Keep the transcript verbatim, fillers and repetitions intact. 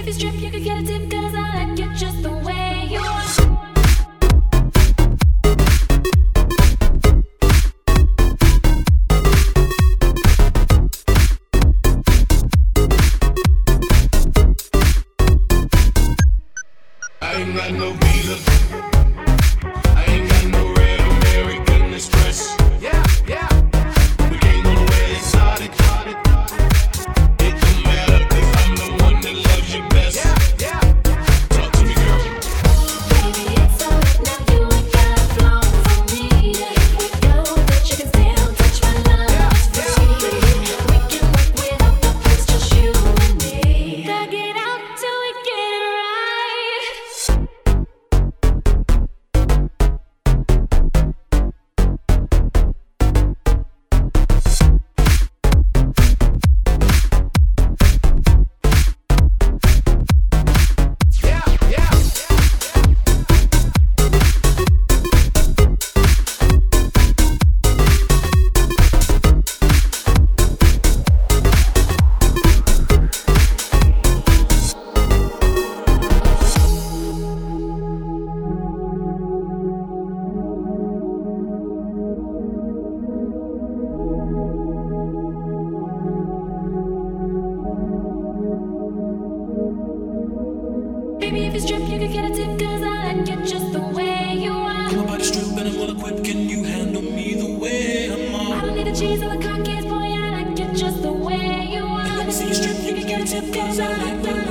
you strip, you could get a tip, cause I like it just the way you are. I ain't got no visa. I ain't got no red American Express. Yeah, yeah. We can't go where it started. It don't matter, cause I'm the one that loves you best. Yeah, yeah. Talk to me, girl. Baby, it's alright now, you ain't gotta flow for me. Here we go, but you can still touch my love. It's free. We can work without the place, just you and me. Thug it out till we get it right. Yeah, yeah. Baby, if you strip, you could get a tip, cause I like it just the way you are. My body's stripped and I'm well equipped. Can you handle me the way I'm I on? don't need a cheese or the cock boy, I like it just the way you are. Let me see you strip, you can get a tip, cause I like the